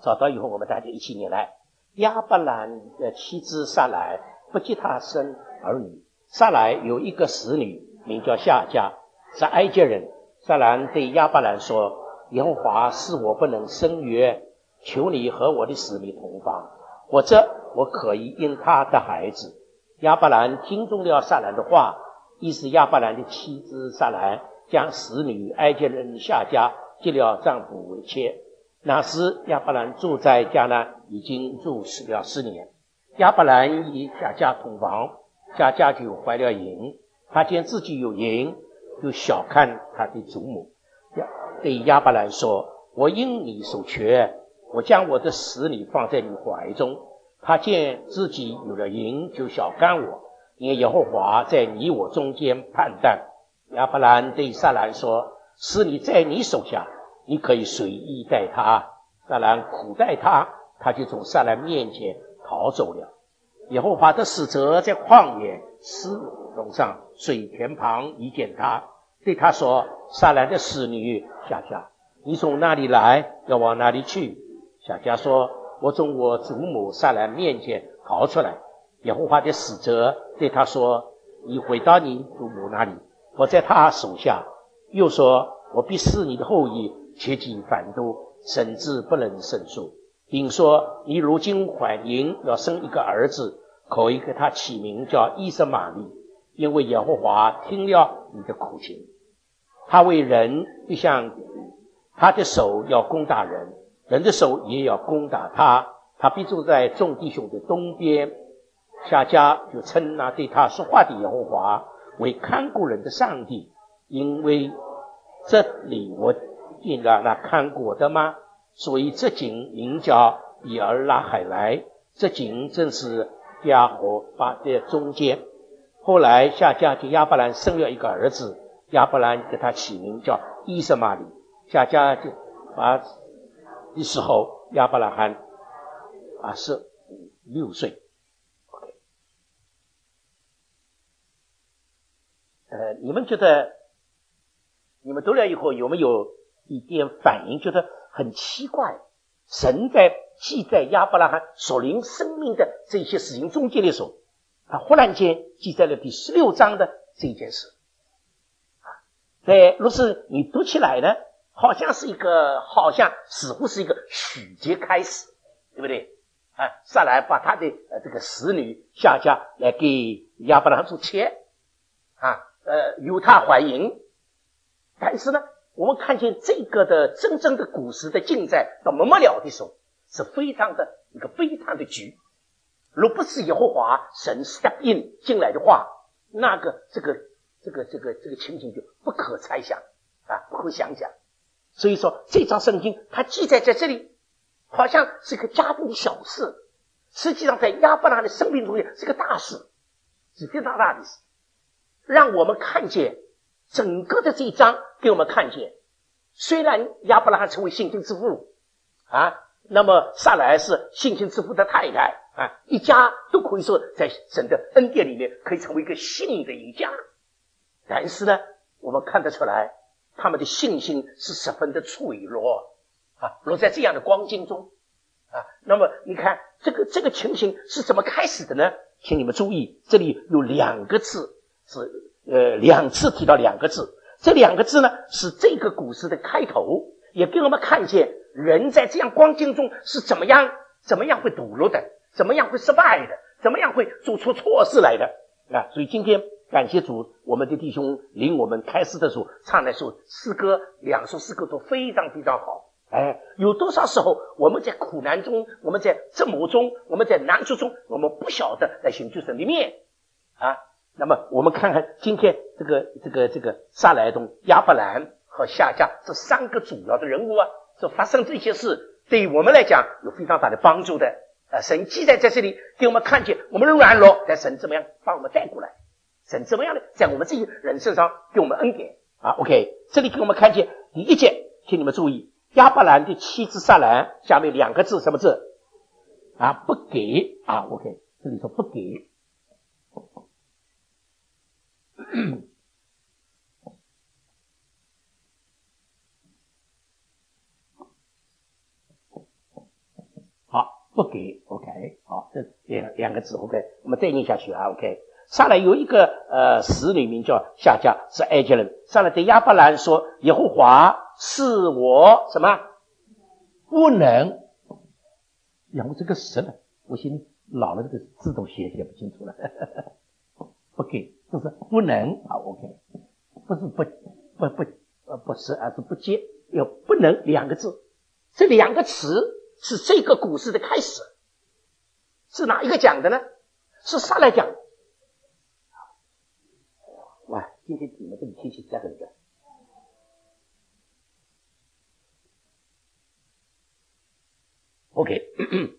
找到以后，我们大家一起念来。亚伯兰的妻子撒莱不给他生儿女。撒莱有一个使女，名叫夏甲，是埃及人。撒兰对亚伯兰说：耶和华使我不能生育，求你和我的使女同房，或者我可以因他的孩子。亚伯兰听中了撒兰的话，于是亚伯兰的妻子撒兰将使女埃及人夏甲接了丈夫为妾。那时亚伯兰住在迦南，已经住了10年。亚伯兰与夏甲同房，夏甲就怀了孕。他见自己有孕，就小看他的祖母，对亚伯兰说：我因你所缺，我将我的使女放在你怀中。他见自己有了孕，就小看我，因耶和华在你我中间判断。亚伯兰对撒兰说：使女在你手下，你可以随意待他。撒兰苦待他，他就从撒兰面前逃走了。耶和华的使者在旷野斯路上水田旁遇见他，对他说：撒兰的使女夏甲，你从哪里来，要往哪里去？夏甲说：我从我祖母撒兰面前逃出来。耶和华的使者对他说：你回到你祖母那里，我在他手下。又说：我必使你的后裔竭尽繁多，甚至不能胜数，并说：你如今怀孕，要生一个儿子，可以给他起名叫以实玛利，因为耶和华听了你的苦情。他为人必像他的手要攻打人，人的手也要攻打他。他必住在众弟兄的东边。夏甲就称那对他说话的耶和华为看顾人的上帝，因为这里我进了那看顾我的吗？所以这井名叫比尔拉海莱，这井正是亚和巴的中间。后来夏甲给亚伯兰生了一个儿子，亚伯兰给他起名叫以实玛利。夏甲就的时候，亚伯兰还26岁。你们觉得你们读了以后有没有一点反应，觉得很奇怪？神在记载亚伯拉罕所领生命的这些事情中间的时候，他忽然间记载了第16章的这一件事。若是你读起来呢，好像似乎是一个许节开始，对不对？撒来把他的这个使女夏甲来给亚伯拉罕做妾，由他怀孕。但是呢，我们看见这个的真正的故事的进展到末了的时候，是非常的急。如不是耶和华神 step in 进来的话，那个这个情形就不可猜想不可想象。所以说这章圣经它记载在这里，好像是个家庭的小事，实际上在亚伯拉罕的生命中是个大事，是非常大的事，让我们看见整个的这一章，给我们看见，虽然亚伯拉罕成为信心之父那么撒来是信心之父的太太一家都可以说在神的恩典里面可以成为一个信的一家。但是呢，我们看得出来他们的信心是十分的脆弱落在这样的光景中那么你看这个情形是怎么开始的呢？请你们注意，这里有2个字，是2次提到2个字，这2个字呢是这个故事的开头，也给我们看见人在这样光景中是怎么样会堕落的，怎么样会失败的，怎么样会做出错事来的所以今天感谢主，我们的弟兄领我们开始的时候唱那首诗歌，2首诗歌都非常非常好。有多少时候我们在苦难中，我们在折磨中，我们在难处中，我们不晓得来寻求神的面那么我们看看今天这个撒来中亚伯兰和夏甲这3个主要的人物所发生这些事，对于我们来讲有非常大的帮助的神记载在这里，给我们看见我们的软弱，但神怎么样把我们带过来，神怎么样的在我们这些人身上给我们恩典OK， 这里给我们看见第1节，请你们注意，亚伯兰的妻子撒兰下面2个字，什么字不给OK， 这里说不给不给 OK 好，这两个字 OK， 我们再念下去啊 OK。撒来有一个使女名叫夏甲，是埃及人。撒来对亚伯兰说：耶和华是我什么不能养我这个神了，我现在老了，这个字都写不清楚了不给就是不能啊 OK， 不是不是，而是不接，有不能两个字。这两个词是这个故事的开始，是哪一个讲的呢？是撒来讲的。哇，今天你们这里天气实在很热。OK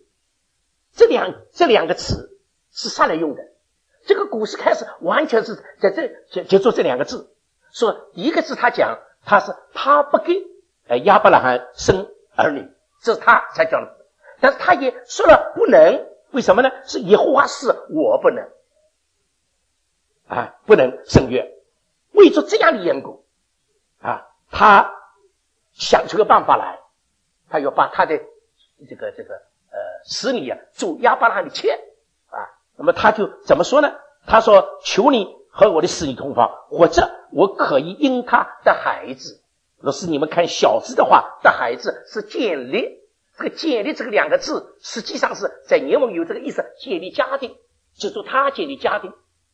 这两个词是撒来用的。这个故事开始完全是在这就做这两个字。说第一个字他讲他不给亚伯拉罕生儿女，这是他才讲的。但是他也说了不能，为什么呢？是耶和华是我不能不能生育。为着这样的缘故他想出个办法来，他要把他的这个使女做亚伯拉罕的妾那么他就怎么说呢？他说：求你和我的使女同房，或者我可以因他的孩子。若是你们看小字的话，的孩子是建立，这个建立这个两个字实际上是在原文有这个意思，建立家庭，就说他建立家庭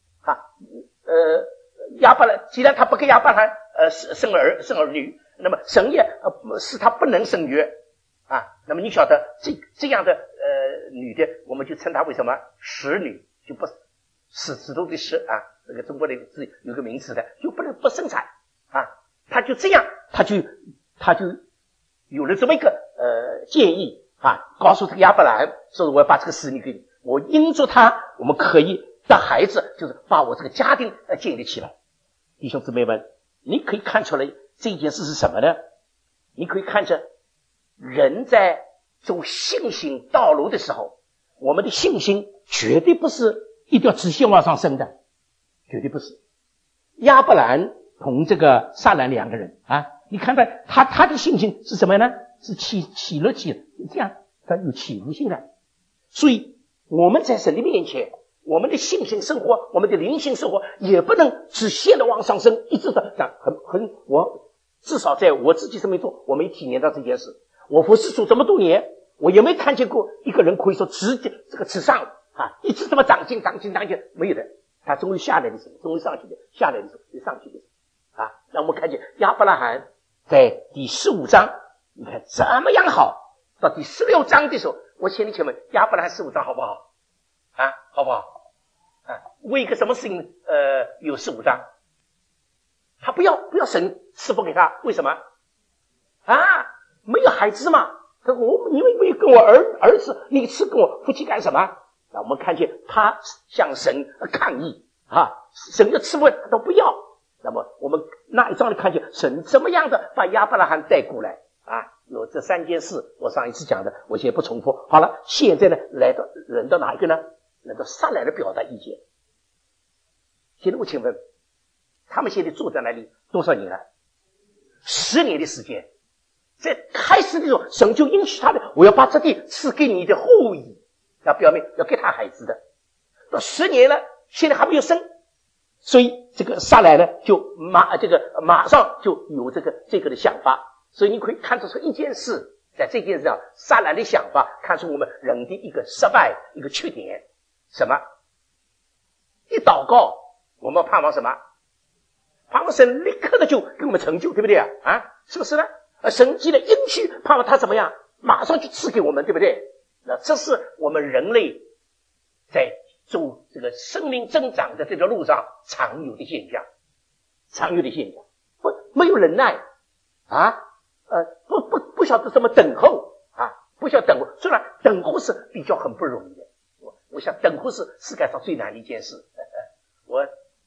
亚伯兰既然他不给亚伯兰生儿女，那么神也是他不能生育那么你晓得这样的女的，我们就称她为什么使女，就不使徒的使这个中国的字有个名词的，就不生产他就这样，他就有了这么一个建议告诉这个亚伯兰说，我要把这个使女给你，我因着他我们可以的孩子，就是把我这个家庭建立起来。弟兄姊妹们，你可以看出来这件事是什么呢？你可以看着人在走信心道路的时候，我们的信心绝对不是一条直线往上升的，绝对不是。亚伯兰同这个撒兰两个人你看到他的信心是什么呢？是起了这样，他有起伏性的。所以我们在神的面前，我们的信心生活，我们的灵性生活也不能直线的往上升，一直的我至少在我自己生命中我没体验到这件事。我服侍主这么多年，我也没看见过一个人可以说直上一直这么长进，没有的。他终于下来的时候，终于上去的，下来的时候就上去的让我们看见亚伯拉罕在第15章，你看怎么样好，到第16章的时候，我请问亚伯拉罕15章好不好好不好为一个什么事情有15章？他不要神赐福给他，为什么没有孩子嘛？他说你没有跟我儿子，你赐跟我夫妻干什么？我们看见他向神抗议神的赐福他都不要。那么我们那一章里看见神怎么样的把亚伯拉罕带过来有这3件事，我上一次讲的，我先不重复。好了，现在呢轮到哪一个呢？轮到撒来的表达意见。现在我请问，他们现在住在那里多少年了？10年的时间。在开始的时候，神就应许他的，我要把这地赐给你的后裔，要表明要给他孩子的。到10年了，现在还没有生，所以这个撒来呢就马上就有这个的想法。所以你可以看出一件事，在这件事上撒来的想法看出我们人的一个失败，一个缺点。什么？一祷告我们盼望什么？盼望神立刻的就给我们成就，对不对是不是呢？神既然应许，盼望他怎么样马上就赐给我们，对不对？那这是我们人类在走这个生命增长的这条路上常有的现象，没有忍耐不晓得怎么等候不晓得等候。虽然等候是比较很不容易的，我想等候是世界上最难的一件事。我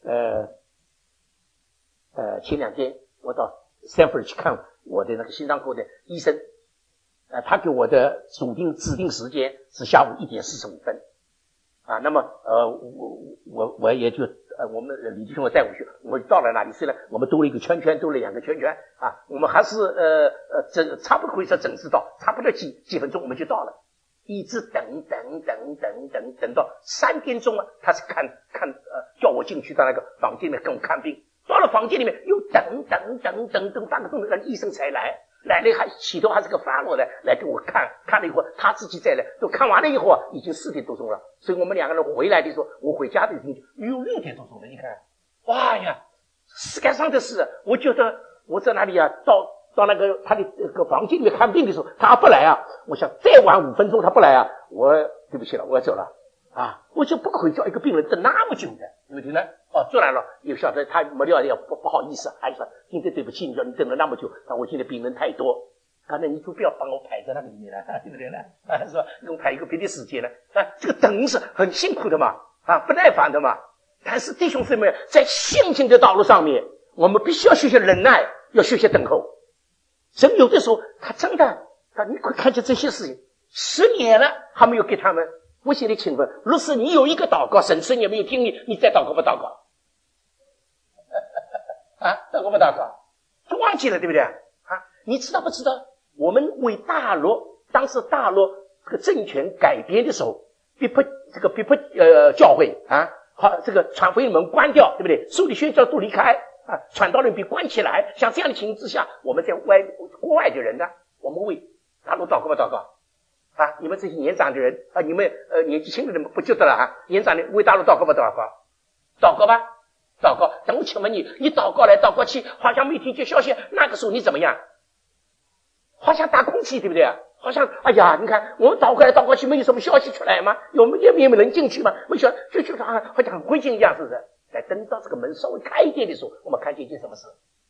前2天我到Stanford去看我的那个心脏科的医生，他给我的指定时间是下午1点45分那么我也就我们李弟兄带我去，我到了那里，虽然我们兜了一个圈圈，兜了2个圈圈我们还是差不多可以说准时到，差不多几分钟我们就到了。 一直等到3点钟了，他是叫我进去到那个房间里跟我看病。到了房间里面又等半个钟头，医生才来了还起头还是个发落的来给我看了一会儿，他自己再来，都看完了以后已经4点多钟了。所以我们2个人回来的时候，我回家的时候又6点多钟了。你看，哇呀，世界上的事，我觉得我在哪里啊？到那个他的个房间里面看病的时候，他不来啊！我想再晚5分钟他不来啊，我对不起了，我要走了啊！我就不可以叫一个病人等那么久的，对不对呢？哦，做来了，也晓得他没料到不好意思，还说今天对不起，你说你等了那么久，我今天病人太多，刚才你就不要帮我排在那个里面了，对不对呢？是吧？用排一个别的时间呢？这个等是很辛苦的嘛，不耐烦的嘛。但是弟兄姊妹，在信心的道路上面，我们必须要学习忍耐，要学习等候。神有的时候他真的，你会看见这些事情10年了还没有给他们。我现在请问，若是你有一个祷告，神10年没有听你再祷告不祷告？祷告不祷告？就忘记了，对不对？你知道不知道？我们为当时大陆这个政权改变的时候，逼迫教会这个传福音门关掉，对不对？受理宣教都离开传道人被关起来。像这样的情形之下，我们在国外的人呢，我们为大陆祷告不祷告？你们这些年长的人你们年纪轻的人不觉得了年长的为大陆祷告不祷告？祷告吧，祷告。等我请问你祷告来祷告去，好像没听见消息，那个时候你怎么样？好像打空气，对不对？好像你看我们祷告来祷告去，没有什么消息出来吗？我们也没有人进去吗？没想就觉得好像很灰心一样，是不是？在等到这个门稍微开一点的时候，我们看见一件什么事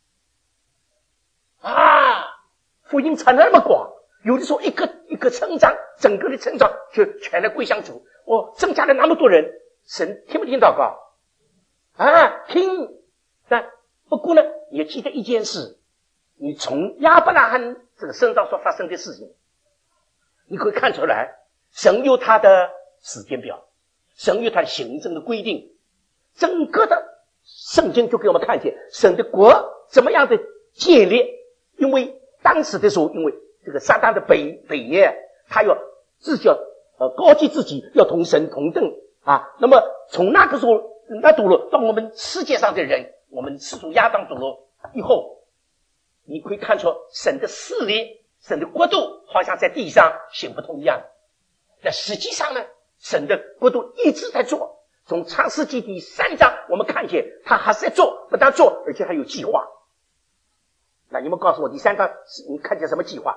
福音传得那么广，有的时候一个成长，整个的成长就全来归向主。增加了那么多人，神听不听祷告？听。但不过呢，也记得一件事，你从亚伯拉罕这个身上所发生的事情，你可以看出来，神有他的时间表，神有他的行政的规定。整个的圣经就给我们看见神的国怎么样的建立。因为当时的时候，因为这个撒旦的北耶，他要自己高举自己，要同神同等那么从那个时候堕落到我们世界上的人，我们始祖亚当堕落以后，你可以看出神的势力，神的国度好像在地上行不通一样。但实际上呢，神的国度一直在做。从创世纪第3章我们看见他还是在做，不但做而且还有计划。那你们告诉我，第3章你看见什么计划？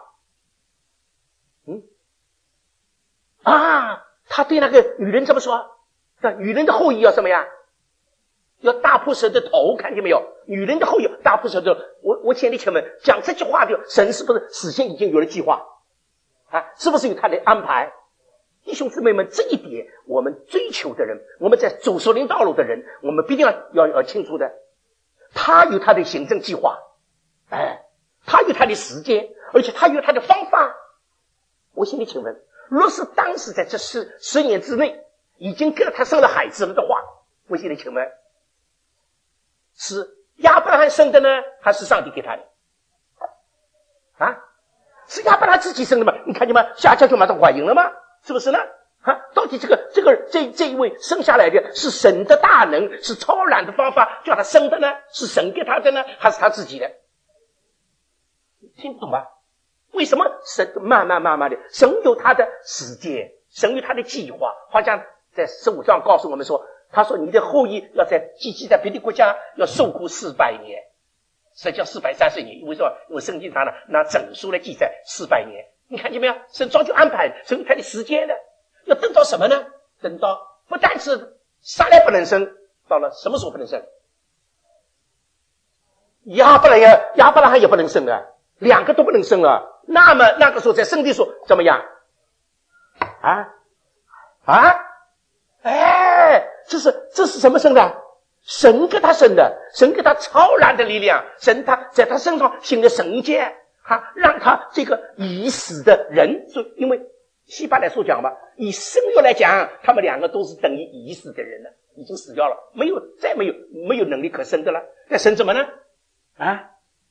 他对那个女人怎么说？女人的后裔要什么呀？要大破蛇的头，看见没有？女人的后裔大破蛇的头。我请你请问，讲这句话的神是不是事先已经有了计划是不是有他的安排？弟兄姊妹们，这一点我们追求的人，我们在走属灵道路的人，我们必定要清楚的。他有他的行政计划，他有他的时间，而且他有他的方法。我请你请问，若是当时在这10年之内已经给了他生了孩子了的话，我请你请问，是亚伯拉罕生的呢，还是上帝给他的？是亚伯拉罕自己生的吗？你看见吗？夏甲就马上怀孕了吗？是不是呢？到底这一位生下来的是神的大能，是超然的方法叫他生的呢？是神给他的呢，还是他自己的？听不懂吧？为什么神慢慢的，神有他的时间，神有他的计划。好像在15章告诉我们说，他说你的后裔要寄居在别的国家，要受苦400年，实际上430年。因为圣经上呢拿整数来记载400年。你看见没有？神早就安排，神有他的时间的。要等到什么呢？等到不但是撒来不能生，到了什么时候不能生？亚伯拉罕也不能生啊，2个都不能生啊。那么那个时候在生的时候怎么样？这是什么生的？神给他生的，神给他超然的力量，神他在他身上行了神迹，让他这个已死的人，因为希伯来书讲吧，以生育来讲，他们2个都是等于已死的人了，已经死掉了，再没有能力可生的了。那神怎么呢？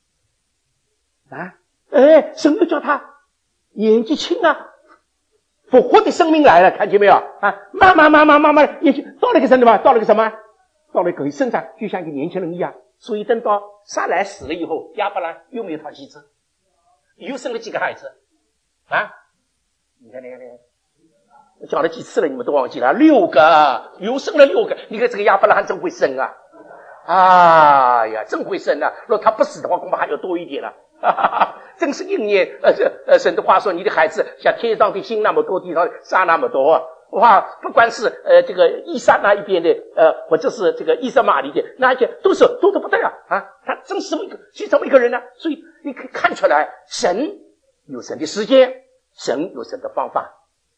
神就叫他眼睛清复活的生命来了，看见没有啊？慢慢也许到了个什么？到了个什么？到了个身上，就像一个年轻人一样。所以等到撒莱死了以后，亚伯兰又没有讨妻子，又生了几个孩子啊？你看，我讲了几次了，你们都忘记了，6个，又生了6个。你看这个亚伯兰真会生啊！哎呀，真会生啊！若他不死的话，恐怕还要多一点了。哈哈哈，真是应验神的话说，你的孩子像天上的星那么多，地上的沙那么多。哇，不管是这个以撒那一边的或者是这个以撒玛利的那一边，都是多得不得了啊！他真是这么一个人呢。所以你可以看出来，神有神的时间，神有神的方法。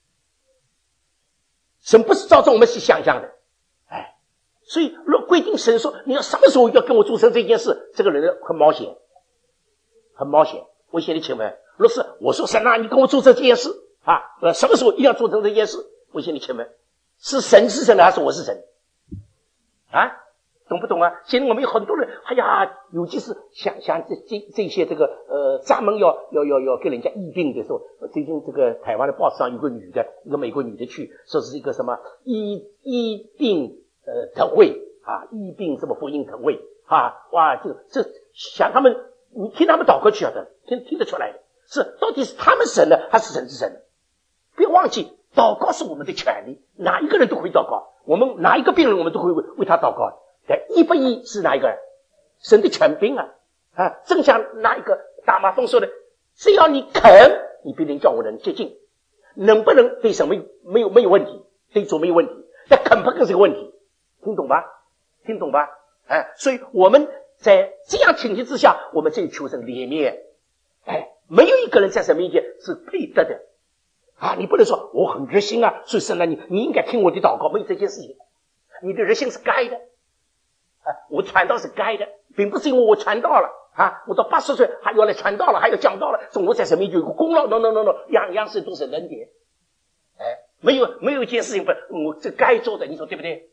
神不是照着我们去想象的，所以若规定神说你要什么时候要跟我做成这件事，这个人很冒险，很冒险。我现在请问，若是我说神啊，你跟我做成这件事啊，什么时候一定要做成这件事？我现在请问，是神是神呢，还是我是神？啊，懂不懂啊？现在我们有很多人，哎呀，尤其是想这些这个专门要给人家医病的时候，最近这个台湾的报纸上有个女的，一个美国女的去说是一个什么医病特会啊，医病什么福音特会啊，哇，这想他们，你听他们祷告去晓得，听得出来的，是到底是他们神呢，还是神是神呢？不要忘记，祷告是我们的权利，哪一个人都会祷告，我们哪一个病人我们都会为他祷告。但医不医是哪一个人？神的权柄啊！正像那一个大麻风说的，只要你肯，你必定叫我能接近。能不能对神没有问题，对主没有问题，但肯不肯是个问题，听懂吧？所以我们在这样情形之下，我们这求神怜悯。没有一个人在神面前是配得的啊！你不能说我很热心啊，所以神啊，你应该听我的祷告，没有这件事情。你的热心是该的。我传道是该的，并不是因为我传道了啊，我到80岁还要来传道了，还要讲道了，总我在神面前有个功劳。no， 样事都是恩典。没有一件事情不，我这该做的，你说对不对？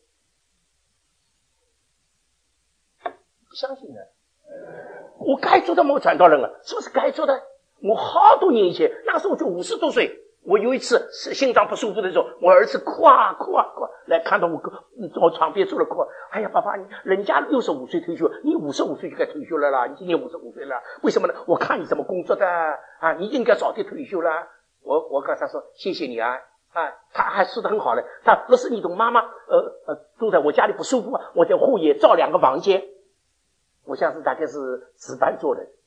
不相信的，我该做的我传道人了，是不是该做的？我好多年以前，那时候我就50多岁。我有一次心脏不舒服的时候，我儿子哭来看到我床边坐了哭。哎呀，爸爸，人家65岁退休，你55岁就该退休了啦，你今年55岁了，为什么呢？我看你怎么工作的啊，你应该早点退休了。我跟他说谢谢你啊，他还说得很好嘞。他若是你同妈妈住在我家里不舒服啊，我在后院造2个房间。我想是大概是值班做的。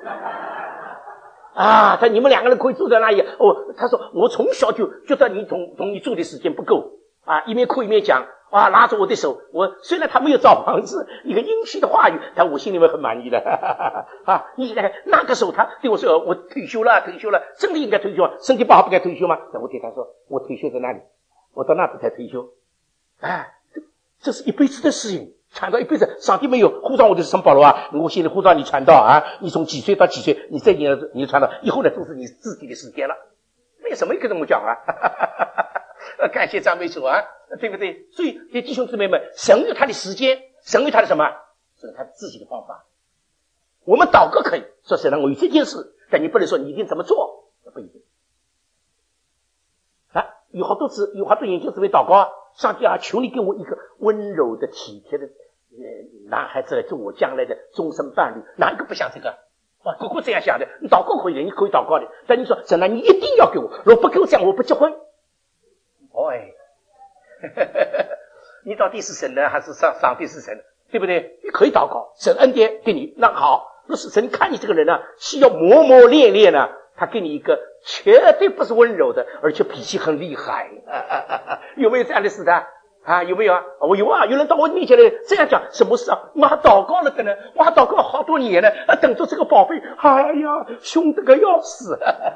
你们2个人可以住在那里。他说我从小就觉得你同你住的时间不够啊，一面哭一面讲拉着我的手。我虽然他没有造房子，一个应许的话语，但我心里面很满意的。你想想看，那个时候他对我说我退休了，真的应该退休啊，身体不好不该退休吗？我对他说我退休在那里，我到那边才退休。这是一辈子的事情，传道一辈子，上帝没有呼召我的是圣保罗啊，我现在呼召你传道啊，你从几岁到几岁，你这年你传道，以后呢都是你自己的时间了，没有什么一个这么讲啊。感谢赞美主啊，对不对？所以弟兄姊妹们，神有他的时间，神有他的什么？神有他自己的方法。我们祷告可以说神让我有这件事，但你不能说你一定怎么做，不一定。有好多研究姊妹祷告，上帝啊，求你给我一个温柔的体贴的男孩子来做我将来的终身伴侣，哪一个不想这个？个个这样想的。你祷告可以的，你可以祷告的，但你说神啊，你一定要给我，如果不给我这样，我不结婚。你到底是神呢，还是上帝是神呢？对不对？你可以祷告，神恩典给你，那好。若是神看你这个人呢，需要磨磨练练呢，他给你一个绝对不是温柔的，而且脾气很厉害。有没有这样的事的有没有啊？我有啊，有人到我面前来这样讲，什么事啊？我还祷告了的呢，我还祷告好多年呢，等着这个宝贝，哎呀，凶得个要死。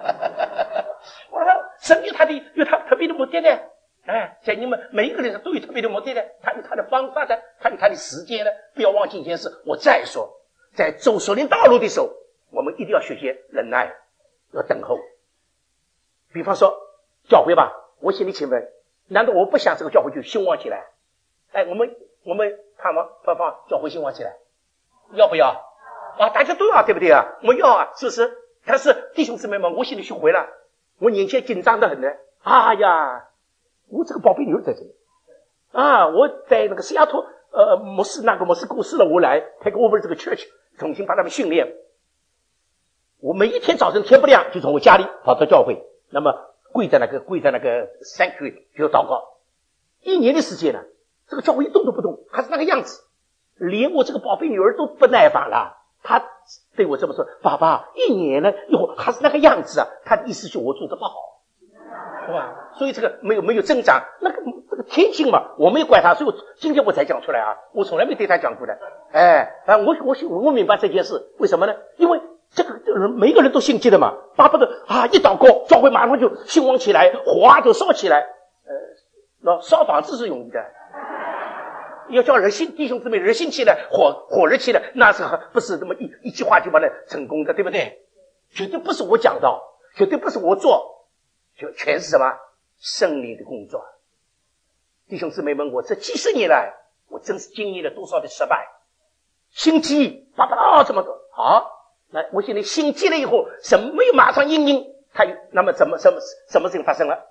神有他特别的目的呢。在你们每一个人都有特别的目的的，他有他的方法的，他有他的时间的。不要忘记一件事，我再说，在走属灵道路的时候，我们一定要学习忍耐，要等候。比方说教会吧，我心里请问，难道我不想这个教会就兴旺起来？我们盼望教会兴旺起来，要不要？大家都要，对不对啊？我要啊，是不是？但是弟兄姊妹们，我心里学会了，我年前紧张得很呢。 哎呀，我这个宝贝女儿在这里啊！我在那个西雅图牧师过世了，我来 take over 这个 church， 重新把他们训练。我每一天早晨天不亮就从我家里跑到教会，那么跪在那个 sanctuary 就祷告。1年的时间呢，这个教会一动都不动，还是那个样子，连我这个宝贝女儿都不耐烦了。她对我这么说：“爸爸，1年了以后还是那个样子啊。”她的意思就我做得不好，是吧？所以这个没有增长，这个天性嘛，我没有怪他，所以今天我才讲出来啊，我从来没对他讲过的。我明白这件事，为什么呢？因为这个人每个人都信基的嘛，巴不得一祷告，教会马上就兴旺起来，火就烧起来。烧房子是容易的，要叫弟兄姊妹热心起来，火热起来，那是不是这么一句话就把它成功的，对不对？绝对不是我讲到，绝对不是我做，就全是什么圣灵的工作。弟兄姊妹们，我这几十年来，我真是经历了多少的失败，心机这么多。好，那我现在心机了以后，什么没有马上应那么什么事情发生了？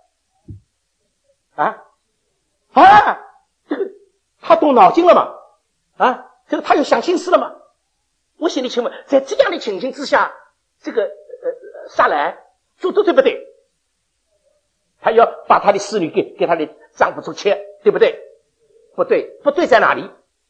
这个他动脑筋了嘛？这个他有想心思了嘛？我心里请问，在这样的情形之下，这个撒莱做的对不对？他要把他的侍女给他的丈夫做妾，对不对？不对在哪里？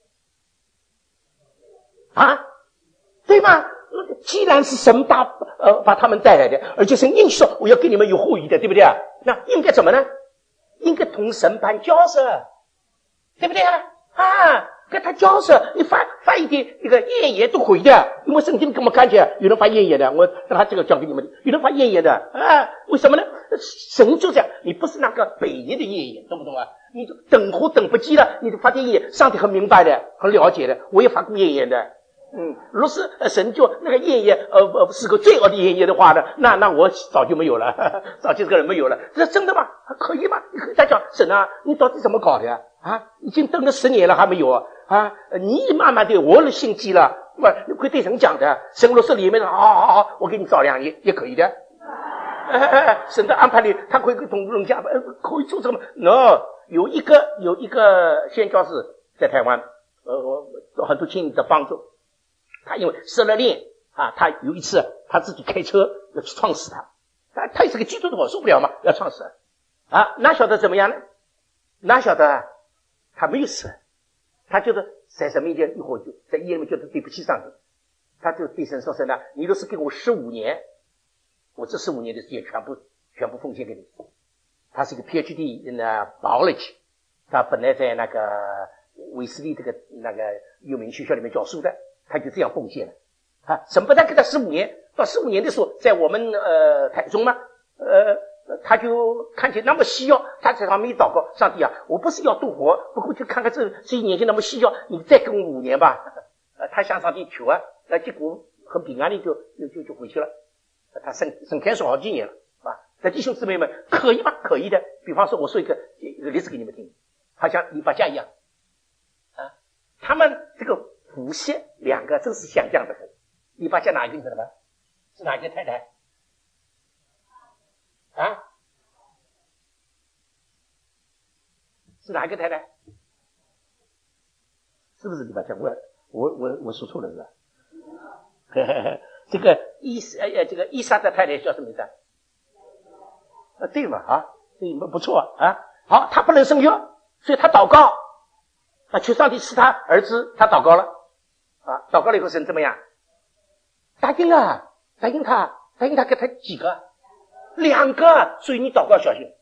对吗？既然是神把他们带来的，而且是应许说我要给你们有后裔的，对不对啊？那应该怎么呢？应该同神办交涉，对不对啊？跟他交涉，你发一点这个艳言都可以的，因为圣经跟我们看见有人发艳言的，我让他这个讲给你们，有人发艳言的为什么呢？神就这样，你不是那个北野的艳言，懂不懂啊？你就等候等不及了，你就发点艳言，上帝很明白的，很了解的，我也发过艳言的。如果是神就那个艳言是个罪恶的艳言的话呢，那我早就没有了，早就这个人没有了。这真的吗？可以吗？你可以再讲，神啊，你到底怎么搞的呀？已经等了10年了还没有你慢慢的我了心机了，你会对神讲的，神若是里面的好，我给你照亮也可以的。神的安排里，他会跟同人家可以做什么 ？No， 有一个宣教士在台湾，我很多亲戚的帮助。他因为失了恋他有一次他自己开车要去撞死他也是个基督徒，受不了嘛，要撞死哪晓得怎么样呢？哪晓得他没有死，他就是在神面前一会儿就在医院里面觉得对不起上帝，他就对神说：“神啊，你若是给我15年，我这15年的时间全部奉献给你。”他是一个 PhD in biology， 他本来在那个威斯利这个那个有名学校里面教书的。他就这样奉献了神不但给他15年，到15年的时候，在我们台中嘛，他就看见那么需要，他在上面一祷告：“上帝啊，我不是要多活，不过去看看这一年轻那么需要，你再给我5年吧。”他向上帝求结果很平安的就回去了。他生开始好几年了那弟兄姊妹们可以吗？可以的。比方说我说一个例子给你们听，好像黎巴家一样他们这个夫妻2个真是相像的很。黎巴家哪一个你知道吗？是哪一个太太是哪一个太太？是不是黎巴家？我说错了是吧？这个伊莎的太太叫什么名字对嘛对，不错好，他不能生育，所以他祷告求上帝赐他儿子，他祷告了祷告了以后神怎么样？答应他给他几个？2个，所以你祷告小心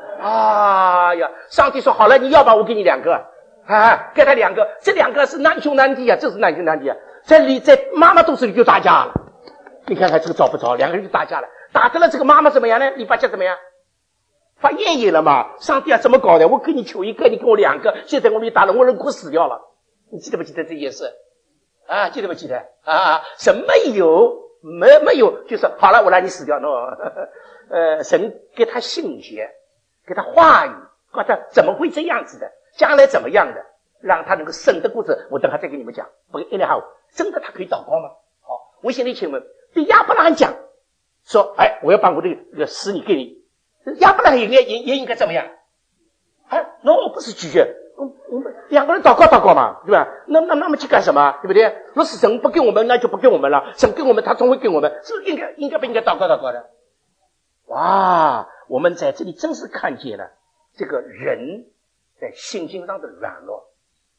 上帝说好了，你要吧，我给你2个给他2个，这2个是难兄难弟这是难兄难弟在妈妈肚子里就打架了。你看看这个着不着？2个人就打架了，打得了这个妈妈怎么样呢？你发现怎么样？发艳言了嘛？上帝怎么搞的？我给你求一个，你给我2个，现在我们打了，我人快死掉了。你记得不记得这件事记得不记得什么有没有就是好了，我让你死掉神给他信息，给他话语，告诉他怎么会这样子的，将来怎么样的，让他能够生的故事，我等下再给你们讲。不 anyhow， 真的他可以祷告吗？好，我现在请问，对亚伯拉罕讲说我要把我的这个使女给你， 亚伯拉罕也应该怎么样？那不是拒绝，我们两个人祷告嘛，对吧？那么去干什么？对不对？若是神不给我们，那就不给我们了。神给我们，他总会给我们，是应该不应该祷告的？哇，我们在这里真是看见了这个人在信心上的软弱。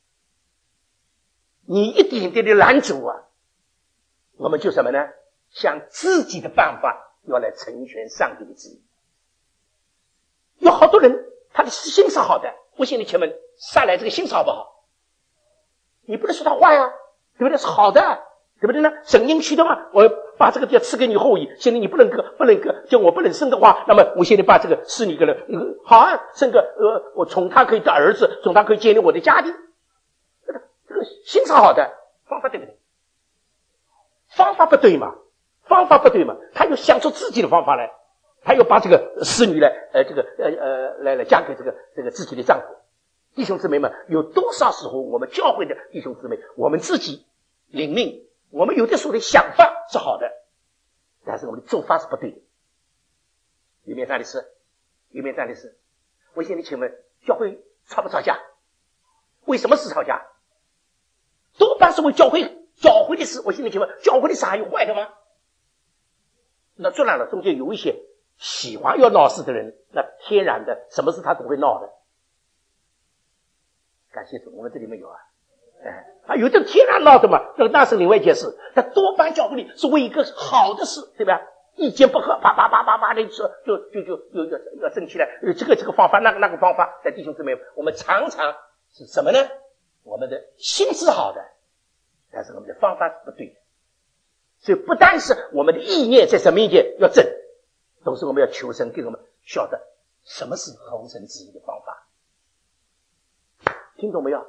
你一点点的拦阻啊，我们就什么呢？想自己的办法要来成全上帝的旨意。有好多人他的心是好的，我向你请问，撒来这个心是好不好？你不能说他坏啊，对不对？是好的，对不对呢？神应许的嘛，我把这个地赐给你后裔，现在你不能叫我不能生的话，那么我现在把这个赐你个人，好啊，生个我从他可以得儿子，从他可以建立我的家庭，这个心是好的，方法对不对？方法不对嘛，他又想出自己的方法来，他又把这个侍女来来嫁给这个自己的丈夫。弟兄姊妹们，有多少时候我们教会的弟兄姊妹，我们自己领命，我们有的时候的想法是好的，但是我们的做法是不对的。有没有这样的事？我现在请问，教会吵不吵架？为什么是吵架？多半是为教会的事。我现在请问，教会的事还有坏的吗？那当然了，中间有一些喜欢要闹事的人，那天然的什么事他都会闹的。感谢主，我们这里面有有的天然闹的嘛，那是另外一件事。那多半教会里是为一个好的事，对吧？意见不合，啪的说，就要争起来。这个方法，那个方法，在弟兄姊妹，我们常常是什么呢？我们的心是好的，但是我们的方法是不对的。所以不单是我们的意念在什么意见要正，同时我们要求神给我们晓得什么是合乎神旨意的方法。听懂没有？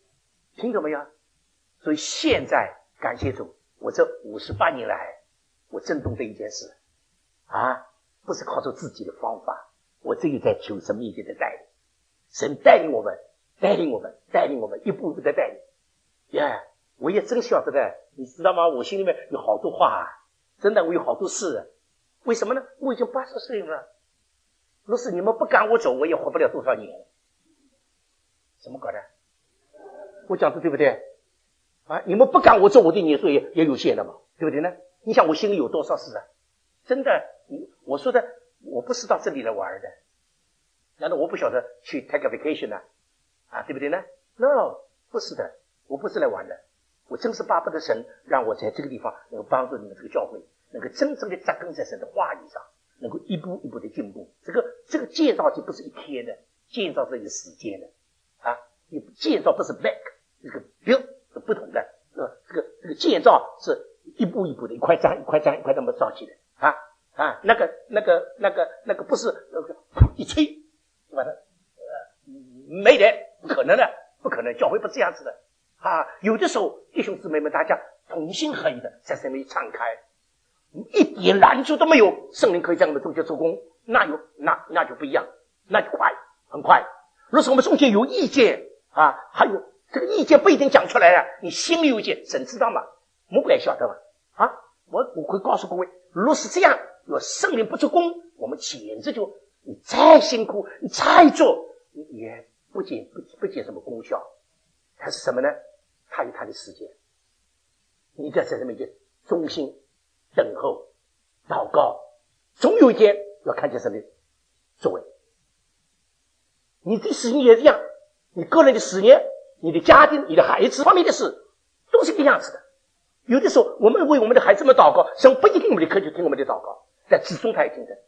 所以现在感谢主，我这58年来，我真懂得一件事不是靠着自己的方法，我这个在求神面前的带领，神带领我们，一步一步的带领。我也真晓得的，你知道吗？我心里面有好多话真的，我有好多事。为什么呢？我已经80岁了，若是你们不赶我走，我也活不了多少年。怎么搞的？我讲的对不对？你们不赶我走，我的年岁也有限了嘛，对不对呢？你想我心里有多少事真的，我说的，我不是到这里来玩的。难道我不晓得去 take a vacation 对不对呢 ？No， 不是的，我不是来玩的。我真是巴不得神让我在这个地方能够帮助你们这个教会，能够真正的扎根在神的话语上，能够一步一步的进步。这个建造就不是一天的，建造是一个时间的建造不是 back， 这个 build 是不同的。这个建造是一步一步的，一块砖那么造起的那个不是一吹把它没的，不可能的，不可能，教会不这样子的有的时候弟兄姊妹们大家同心合意的在神面前敞开，一点拦阻都没有，圣灵可以在我们中间做工，那就不一样，那就很快。若是我们中间有意见还有这个意见不一定讲出来了，你心里有意见，神知道吗？魔鬼也晓得吗？我会告诉各位，若是这样，若圣灵不做工，我们简直就你再辛苦，你再做，也不见什么功效。它是什么呢？它有它的时间，你在神面前忠心等候祷告，总有一天要看见神的作为。你的事情也是一样，你个人的事业，你的家庭，你的孩子方面的事，都是一个样子的。有的时候我们为我们的孩子们祷告，神不一定听我们的课，就听我们的祷告，在之中他也听的。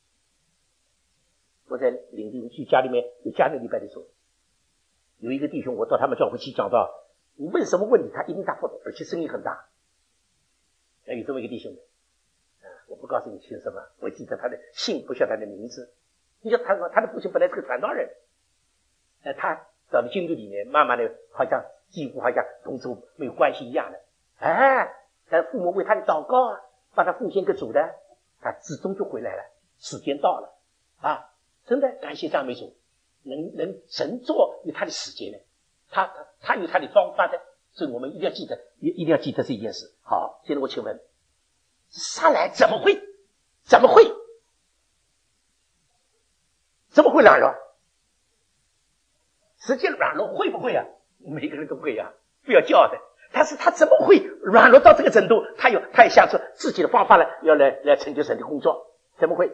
我在领地去家里面有家庭礼拜的时候，有一个弟兄，我到他们教会去讲到，你问什么问题他一定答复的，而且声音很大。有这么一个弟兄我不告诉你姓什么，我记得他的姓，不晓得他的名字。你说他的父亲本来是个传道人，他到了京都里面，慢慢的好像几乎好像同主没有关系一样的。但父母为他的祷告把他奉献给主的，他始终就回来了。时间到了真的感谢赞美主，能神做有他的时间呢，他有他的方法的，所以我们一定要记得这件事。好，现在我请问，撒来怎么会会软弱？实际软弱会不会啊？每个人都会啊，不要叫的。但是他怎么会软弱到这个程度？他也想出自己的方法要来成就神的工作，怎么会？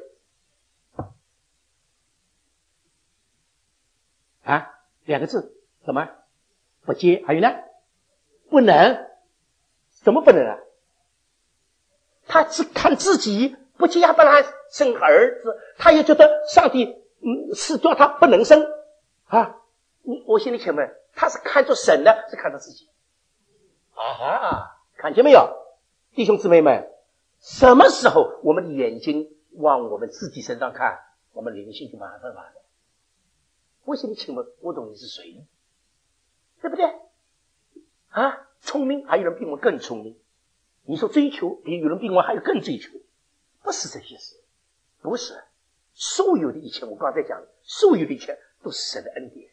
啊，两个字，什么？不接。还有呢？不能。怎么不能啊？他只看自己，不接亚伯拉罕生儿子，他也觉得上帝是叫他不能生啊。我心里请问，他是看着神的，是看着自己？啊哈，看见没有，弟兄姊妹们？什么时候我们的眼睛往我们自己身上看，我们灵性就麻烦了。我心里请问，我懂你是谁？对不对？啊，聪明还有人比我们更聪明。你说追求比有人比我还有更追求，不是这些事，不是。所有的一切，我刚才讲，所有的一切都是神的恩典。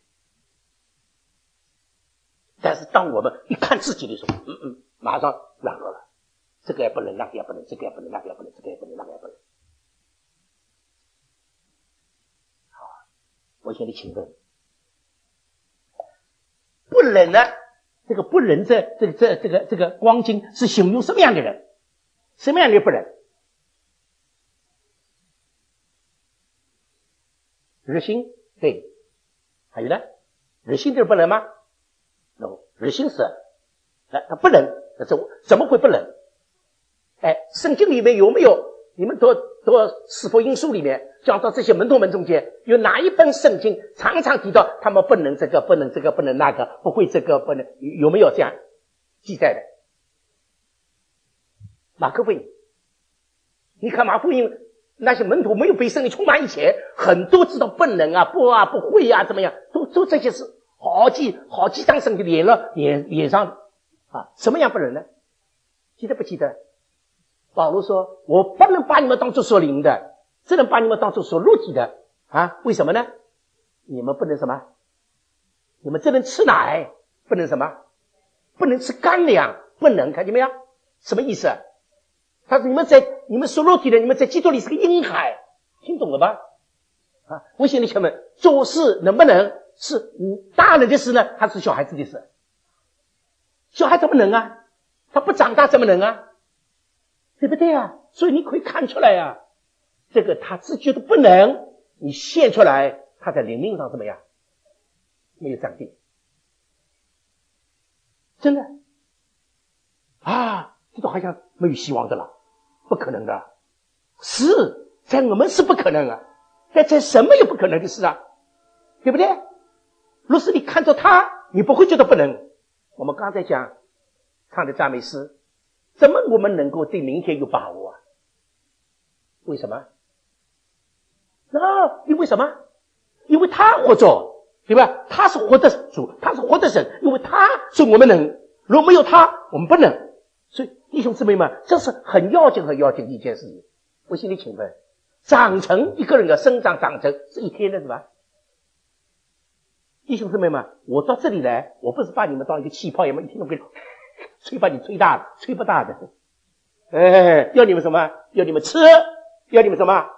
但是当我们一看自己的时候，马上软弱了，这个也不能，那个也不能，这个也不能，那个也不能，这个也不能，那个也不能。好，我现在请问，不能呢？这个不能这个光景是形容什么样的人？什么样的不能？热心，对。还有呢？热心的人不能吗？热心是，他不能，怎么会不能？圣经里面有没有？你们读四福音书里面讲到这些门徒们中间，有哪一本圣经常常提到他们不能这个，不能这个，不能那个，不会这个，不能，有没有这样记载的？马可福音，你看马可福音那些门徒没有被圣灵充满以前，很多知道不能啊，不会啊，怎么样，都这些事。好几张圣经脸上啊，什么样不能呢？记得不记得？保罗说：“我不能把你们当作属灵的，只能把你们当作属肉体的啊！为什么呢？你们不能什么？你们只能吃奶，不能什么？不能吃干粮，不能，看见没有？什么意思？他说你们属肉体的，你们在基督里是个婴孩，听懂了吧？啊，我向你请问，做事能不能是大人的事呢，还是小孩子的事？小孩怎么能啊？他不长大怎么能啊？对不对啊？所以你可以看出来啊，这个他自己都不能，你现出来，他在灵命上怎么样？没有长进，真的啊，这都好像没有希望的了，不可能的。是在我们是不可能啊，在什么也不可能的事啊，对不对？若是你看着他，你不会觉得不能。我们刚才讲唱的赞美诗，怎么我们能够对明天有把握啊？为什么？因为什么？因为他活着，对吧？他是活的主，他是活的神，因为他是我们能，如果没有他，我们不能。所以弟兄姊妹们，这是很要紧的一件事情。我心里请问，长成一个人的生长长成是一天的是吧？弟兄姊妹们，我到这里来，我不是把你们当一个气泡，一天都给吹，把你吹大的，吹不大的。要你们什么？要你们吃，要你们什么？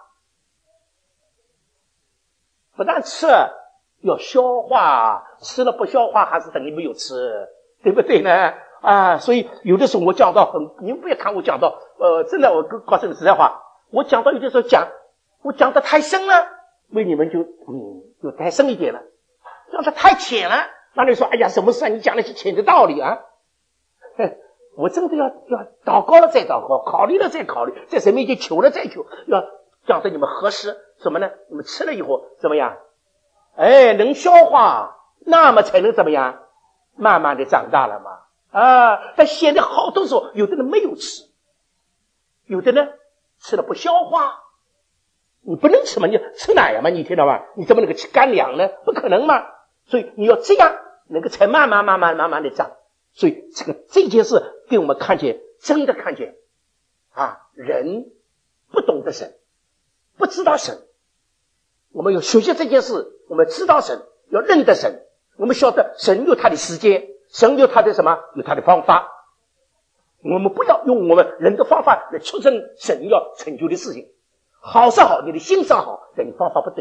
不但吃，要消化，吃了不消化还是等于没有吃，对不对呢？啊，所以有的时候我讲到你们不要看我讲到，真的我告诉你实在话，我讲到有的时候我讲的太深了，为你们就太深一点了。讲的太浅了，那你说，哎呀，什么事啊？你讲那些浅的道理啊？我真的要祷告了再祷告，考虑了再考虑，在神面前求了再求，要讲的你们合适什么呢？你们吃了以后怎么样？能消化，那么才能怎么样？慢慢的长大了嘛。但现在好多时候，有的人没有吃，有的呢吃了不消化。你不能吃嘛，你吃奶嘛，你听到吗？你怎么能够吃干粮呢？不可能嘛。所以你要这样，能够才慢慢的长。所以这件事给我们看见，真的看见人不懂得神，不知道神。我们要学习这件事，我们知道神，要认得神。我们晓得神有他的时间，神有他的什么？有他的方法。我们不要用我们人的方法来促成神要成就的事情。好是好，你的心上好，但你方法不对。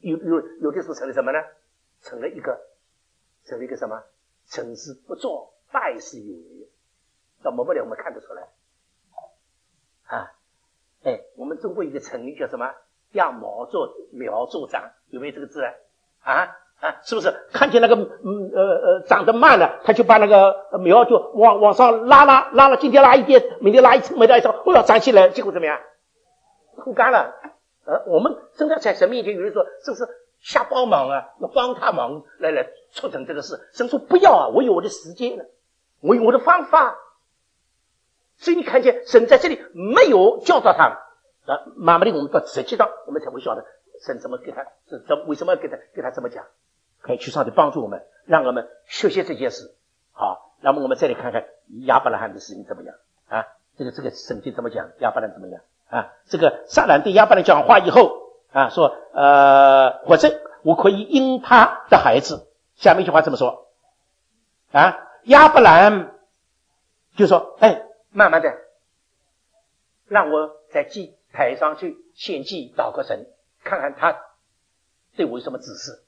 有的时候成了什么呢？成了一个什么？成事不做，败事有余。到某某点我们看得出来啊。我们中国有个成语叫什么？揠苗助长，有没有这个字啊？是不是看见那个长得慢了，他就把那个苗就往上拉了，今天拉一点，明天拉一层，明天拉一层，长起来，结果怎么样？枯干了。我们真的在神面前，有人说是不是瞎帮忙啊？要帮他忙来促成这个事。神说不要啊，我有我的时间呢，我有我的方法。所以你看见神在这里没有教导他们慢慢的我们到实际上我们才会晓得神怎么给他为什么给他这么讲，可以去上帝帮助我们，让我们学习这件事。好，那么我们再来看看亚伯拉罕的事情怎么样啊？这个圣经怎么讲？亚伯拉罕怎么样啊？这个撒兰对亚伯拉罕讲话以后啊，说或者我可以因他的孩子，下面一句话怎么说啊？亚伯拉罕就说慢慢的让我在祭台上去献祭祷告神，看看他对我有什么指示。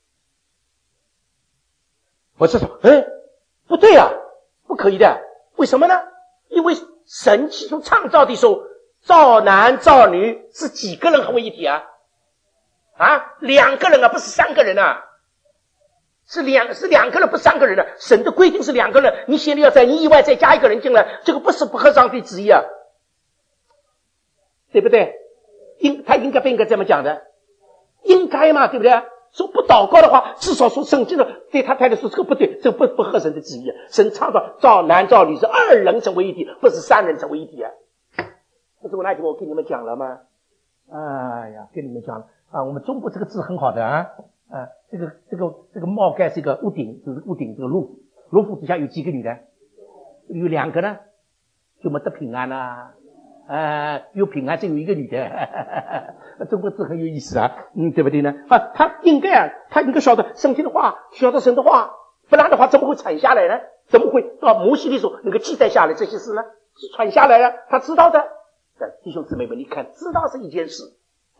我是说不对啊，不可以的。为什么呢？因为神起初创造的时候，造男造女是几个人合为一体啊？两个人啊，不是三个人啊，是两个人，不是三个人的。神的规定是两个人，你现在要在你以外再加一个人进来，这个不是不合上帝旨意啊，对不对？他应该不应该这么讲的？应该嘛，对不对？说不祷告的话，至少说圣经的对他太太说这个不对，这个不合神的旨意。神创造男造女是二人成为一体，不是三人成为一体啊。不是我那天我跟你们讲了吗？哎呀，跟你们讲了啊，我们中国这个字很好的这个帽盖是一个屋顶，就是屋顶这个路府底下有几个女的？有两个呢，就没得平安啊。有平安只有一个女的。中国字很有意思啊，对不对呢？他应该晓得圣经的话，晓得神的话，不然的话怎么会传下来呢？怎么会到摩西的时候能够记载下来这些事呢？是传下来了，他知道的。弟兄姊妹们，你看，知道是一件事。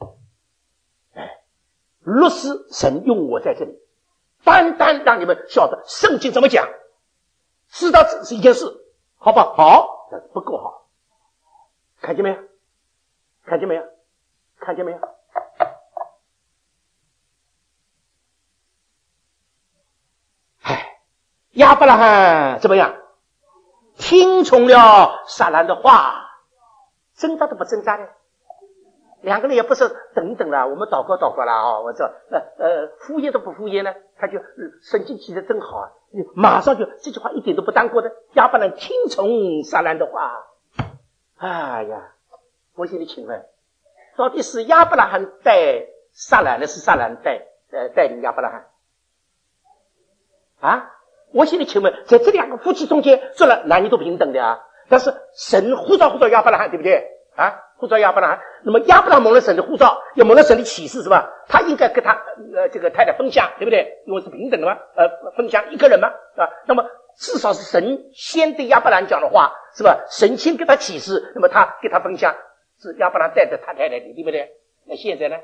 若是神用我在这里，单单让你们晓得圣经怎么讲，知道这是一件事，好不好？好，但是不够好。看见没有？看见没有？看见没有？亚伯拉罕怎么样？听从了撒兰的话，挣扎都不挣扎的。两个人也不是等了，我们祷告了啊！我说敷衍都不敷衍呢，他就神经记得真好啊，马上就这句话一点都不耽搁的。亚伯拉罕听从撒兰的话。哎呀，我现在请问，到底是亚伯拉罕带撒兰呢，是撒兰带领亚伯拉罕啊？我现在请问，在这两个夫妻中间，做了男女都平等的啊，但是神呼召亚伯拉罕，对不对啊？呼召亚伯拉罕，那么亚伯拉罕蒙了神的呼召，也蒙了神的启示，是吧？他应该跟他这个太太分享，对不对？因为是平等的嘛，分享一个人嘛，啊，那么至少是神先对亚伯拉罕讲的话，是吧？神先给他启示，那么他给他分享，是亚伯拉罕带着他太太的，对不对？那现在呢？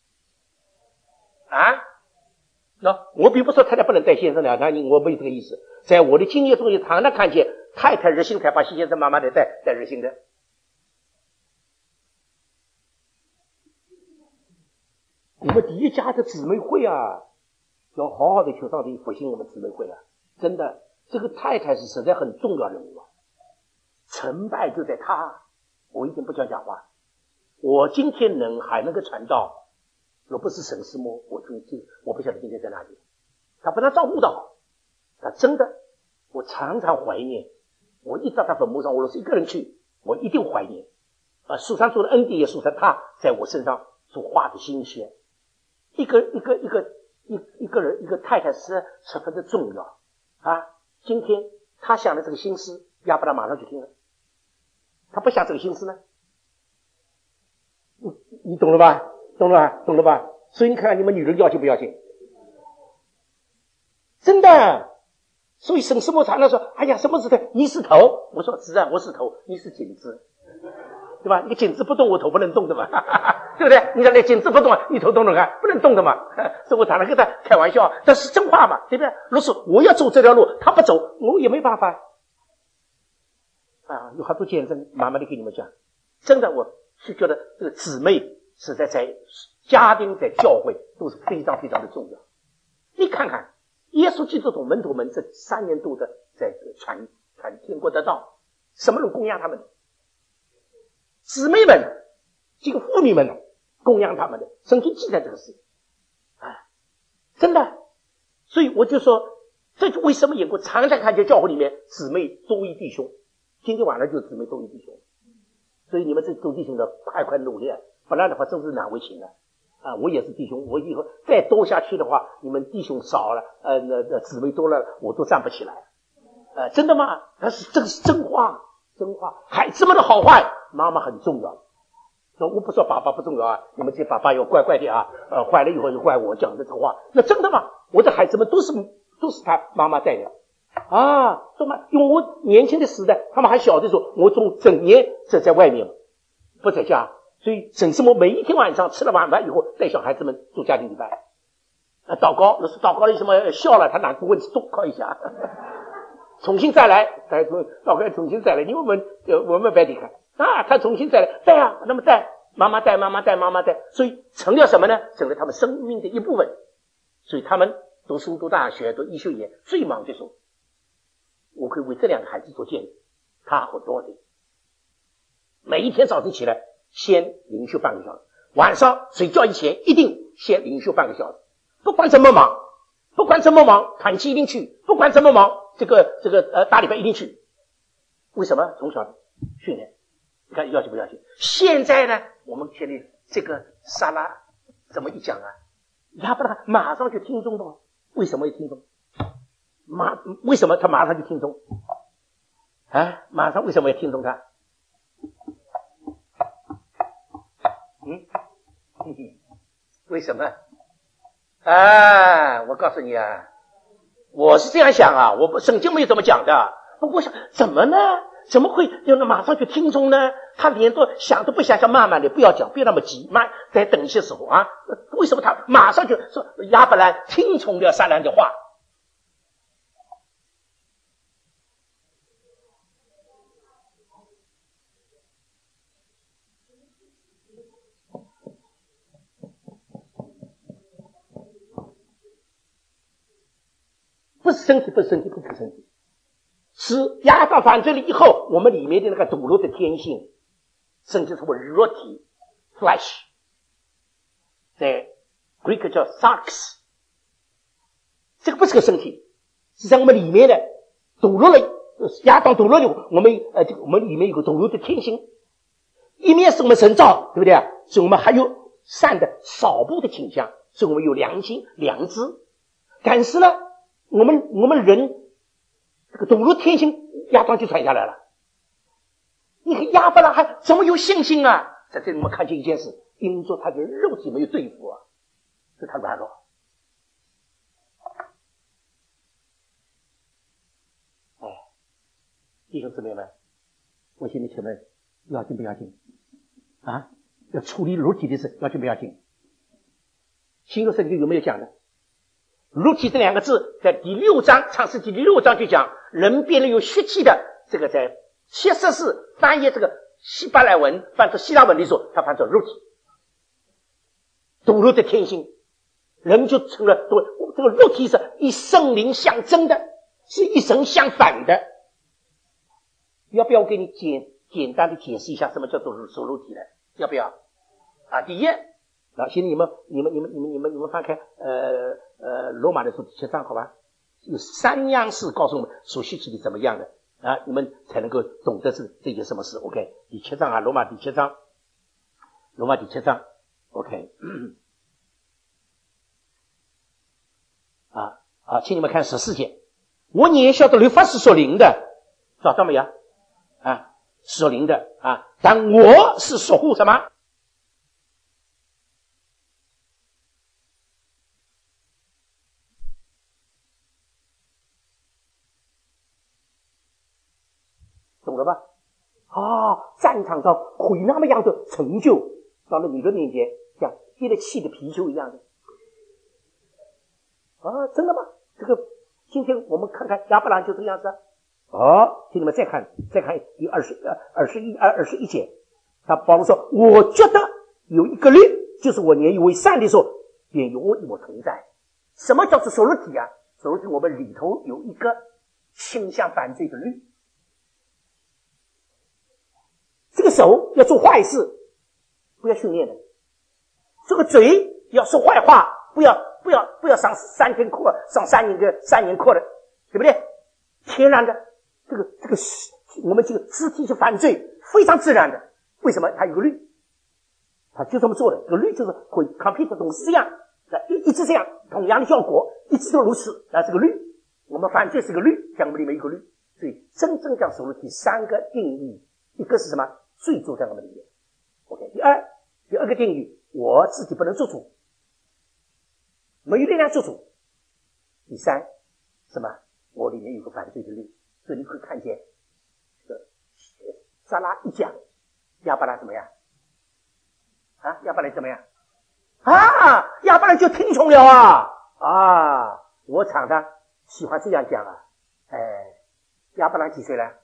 我并不说太太不能带先生的，我没有这个意思。在我的经验中，也常常看见太太热心才把先生慢慢的带热心的。我们第一家的姊妹会啊，要好好的求上帝复兴我们姊妹会啊！真的，这个太太是实在很重要人物啊，成败就在她。我一定不讲话，我今天还能够传道，若不是神师母，我不晓得今天在哪里。他不但照顾得好，他真的，我常常怀念。我一到他坟墓上，我若是一个人去，我一定怀念。书上做的恩典也书上他在我身上所花的心血。一个人，一个太太是十分的重要啊！今天他想的这个心思，亚伯拉马上就听了。他不想这个心思呢，你懂了吧？懂了吧？所以你看看你们女人要紧不要紧？真的。所以沈师母常常说：“哎呀，什么是头？你是头。”我说：“是啊，我是头，你是颈子。” 对吧？那个颈子不动，我头不能动的嘛，对不对？你看那颈子不动，你头动动看，不能动的嘛。所以我常常跟他开玩笑，这是真话嘛，对不对？如果我要走这条路，他不走，我也没办法啊。有好多见证，慢慢的给你们讲。真的，我是觉得这个姊妹是在家庭、在教会都是非常非常的重要。你看看，耶稣基督同门徒们这3年多的在传天国的道，什么人供养他们？姊妹们，这个妇女们供养他们的，圣经记载这个事啊，真的。所以我就说，这就为什么我常常看见教会里面姊妹多于弟兄，今天晚上就是姊妹多于弟兄。所以你们这做弟兄的快努力，不然的话真是难为情了啊！我也是弟兄，我以后再多下去的话，你们弟兄少了，姊妹多了，我都站不起来。真的吗？这是真话，真话。孩子们的好坏，妈妈很重要。我不说爸爸不重要啊，你们这爸爸要乖乖的啊，坏了以后就怪我讲的这话。那真的吗？我的孩子们都是他妈妈带的啊，懂吗？因为我年轻的时代，他们还小的时候，我总整年在外面，不在家，所以整是我每一天晚上吃了晚饭以后，带小孩子们做家庭礼拜，祷告，那是祷告了什么笑了，他哪个问题多考一下，重新再来，祷告重新再来，因为我们白天看啊，他重新再来带啊，那么带妈妈带，所以成了什么呢？成了他们生命的一部分，所以他们读书读大学读医学院最忙的时候，我可以为这2个孩子做见证，他和多的。每一天早晨起来先灵修半个小时，晚上睡觉以前一定先灵修半个小时，不管怎么忙，团契一定去，不管怎么忙，这个大礼拜一定去。为什么？从小训练，你看要紧不要紧？现在呢，我们现在这个沙拉怎么一讲啊，亚伯拉罕马上就听从了。为什么会听从？为什么他马上就听从？啊，马上为什么要听从他？为什么？我告诉你啊，我是这样想啊，圣经没有这么讲的。不过想怎么呢？怎么会马上就听从呢？他连都想都不想，慢慢的不要讲，不要那么急，再等一些时候啊。为什么他马上就说亚伯兰听从了撒兰的话？不是身体，是亚当犯罪了以后，我们里面的那个堕落的天性，甚至是我肉体 flesh， 在 Greek 叫 sarx， 这个不是个身体，是在我们里面的堕落了。亚当堕落了，我们里面有个堕落的天性，一面是我们神造，对不对？所以我们还有善的少部的倾向，所以我们有良心良知。但是呢，我们人这个堕落天性，亚当就传下来了。你看亚伯拉罕怎么有信心啊？在这里我们看见一件事，因着他的肉体没有对付啊，所以他软弱。弟兄姊妹们，我现在请问，要紧不要紧啊？要处理肉体的事，要紧不要紧？新约圣经有没有讲的？肉体这2个字在第6章，创世纪第6章就讲，人变得有血气的。这个在切瑟斯翻译这个希伯来文翻成希腊文的时候，他翻成肉体，堕落的天性，人就成了这个肉体是与圣灵相争的，是与神相反的。要不要我给你简单的解释一下什么叫做肉体呢？要不要啊？第一，现在你们翻开罗马的书第7章，好吧？有3样事告诉我们属血气的怎么样的啊，你们才能够懂得这件什么事。 OK， 第7章啊，罗马第7章 OK 请你们看14节，我年晓得律法是属灵的，找到没有啊？属灵的啊，但我是守护什么？懂了吧？ 战场上可以那么样的成就，到了你的面前像接了气的貔貅一样的。真的吗？这个今天我们看看亚伯兰就这个样子。请你们再看第21节，保罗说，我觉得有一个律，就是我年以为善的时候，便与我同在。什么叫做手肉体啊？手肉体我们里头有一个倾向犯罪的律。这个手要做坏事，不要训练的；这个嘴要说坏话，不要上3天课，上3年课的，对不对？天然的，这个我们这个肢体去犯罪，非常自然的。为什么？它有个律，它就这么做的。这个律就是会 complete 总是这样，一直这样，同样的效果，一直都如此。那这个律，我们犯罪是个律，像我们里面有个律。所以真正讲手肉体3个定义，一个是什么？罪做在我们里面。OK， 第二个定义，我自己不能做主，没有力量做主。第三，什么？我里面有个犯罪的律。所以你会看见这个撒拉一讲，亚伯兰怎么样？亚伯兰怎么样？亚伯兰就听从了我常常喜欢这样讲亚伯兰几岁了？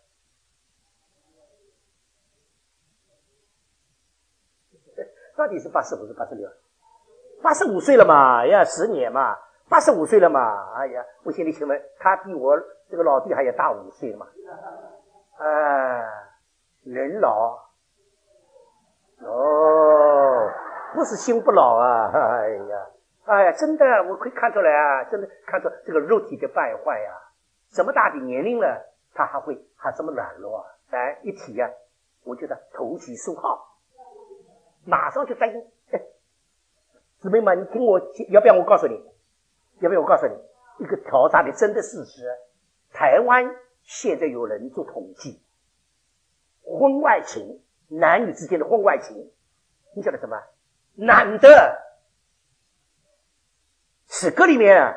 到底是85是86？85岁了嘛，10年嘛，85岁了嘛。我心里请问，他比我这个老弟还要大5岁了嘛。人老不是心不老啊。真的我可以看出来真的看出这个肉体的败坏这么大的年龄了，他还这么软弱一提我觉得投其所好，马上就担心。姊妹们，你听我，要不要我告诉你一个调查的真的事实？台湾现在有人做统计，婚外情，男女之间的婚外情，你晓得什么？男的10个里面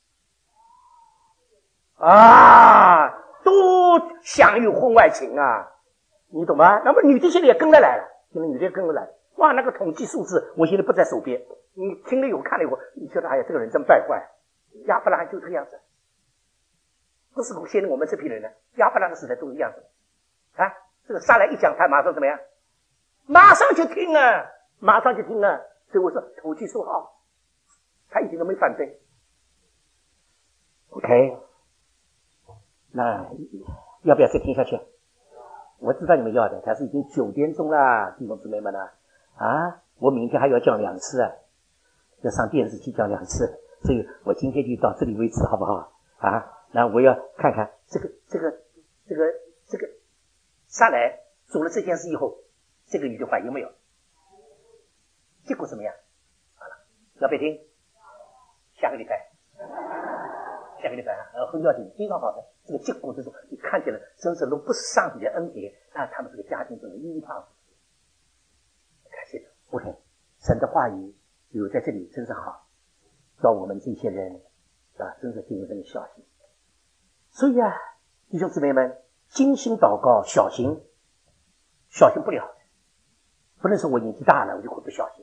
都享有婚外情你懂吗？那么女的现在也跟着来了，那个统计数字我现在不在手边，你听了以后看了以后，你觉得这个人真败坏。亚伯拉罕就这个样子，不是现在我们这批人呢，亚伯拉罕的时代都是这样子这个撒来一讲，他马上怎么样？马上就听所以我说投其所好，他一点都没犯罪。OK， 那要不要再听下去？我知道你们要的，但是已经9点钟了，弟兄姊妹们我明天还要讲2次要上电视去讲2次，所以我今天就到这里为止，好不好那我要看看这个撒来做了这件事以后，这个女的怀孕没有？结果怎么样？好了，要不要听？下个礼拜很要紧，非常好的。这个结果之中，你看见了，真是不是上帝的恩典他们这个家庭中的一塌糊涂。感谢主 ，OK， 神的话语有在这里真是好，叫我们这些人真是精神小心。所以弟兄姊妹们，精心祷告，小心不了，不能说我年纪大了我就会不小心。